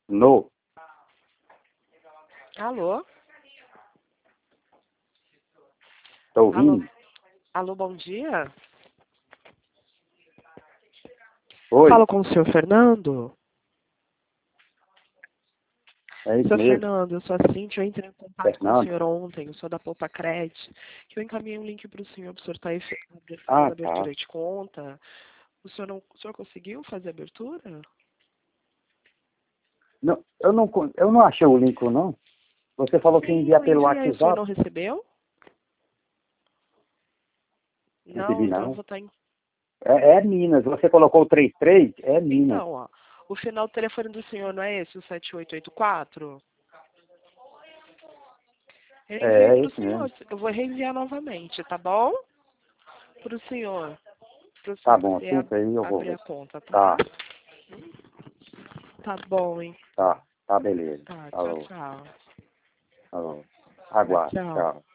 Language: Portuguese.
No. Alô? Tá ouvindo? Alô, bom dia. Oi. Falo com o senhor Fernando. É isso Senhor mesmo. Fernando, eu sou a Cíntia, eu entrei em contato com o Fernando? senhor ontem, eu sou da Poupa Cred, que eu encaminhei um link para o senhor estar fazendo Ah, a tá. abertura de conta. O senhor conseguiu fazer a abertura? Não, eu não achei o link, não. Você falou que ia Sim, enviar eu pelo enviei, o senhor WhatsApp. não recebeu? Não, Recebi, então eu não. vou estar em... É Minas. Você colocou o 33? É Minas. Então, ó, o final do telefone do senhor não é esse, o 7884? Eu enviei É para o esse senhor, mesmo. eu vou reenviar novamente, tá bom? Para o senhor Tá bom, você assim, isso aí eu vou abrir ver. a conta, tá? Tá, Tá bom, hein? tá. Tá, beleza. Tá, tchau, Alô, tchau. alô. Aguarde. Tchau. Tchau.